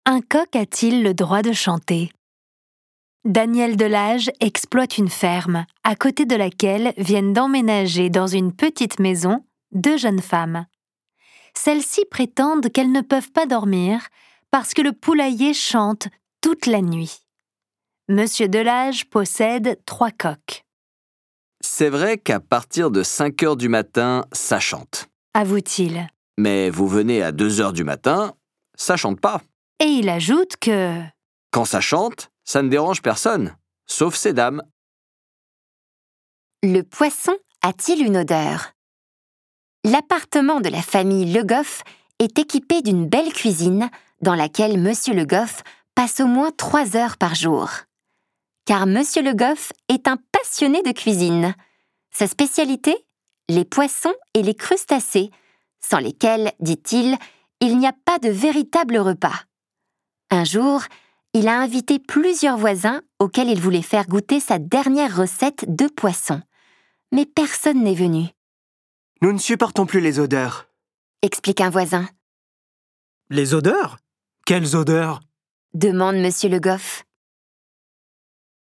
Un coq a-t-il le droit de chanter? Daniel Delage exploite une ferme, à côté de laquelle viennent d'emménager dans une petite maison 2 jeunes femmes. Celles-ci prétendent qu'elles ne peuvent pas dormir parce que le poulailler chante toute la nuit. Monsieur Delage possède 3 coqs. C'est vrai qu'à partir de 5 heures du matin, ça chante. Avoue-t-il. Mais vous venez à 2 heures du matin, ça chante pas. Et il ajoute que... Quand ça chante, ça ne dérange personne, sauf ces dames. Le poisson a-t-il une odeur? L'appartement de la famille Le Goff est équipé d'une belle cuisine dans laquelle Monsieur Le Goff passe au moins 3 heures par jour. Car Monsieur Le Goff est un passionné de cuisine. Sa spécialité? Les poissons et les crustacés, sans lesquels, dit-il, il n'y a pas de véritable repas. Un jour, il a invité plusieurs voisins auxquels il voulait faire goûter sa dernière recette de poisson. Mais personne n'est venu. « Nous ne supportons plus les odeurs. » explique un voisin. « Les odeurs? Quelles odeurs ?» demande Monsieur Le Goff.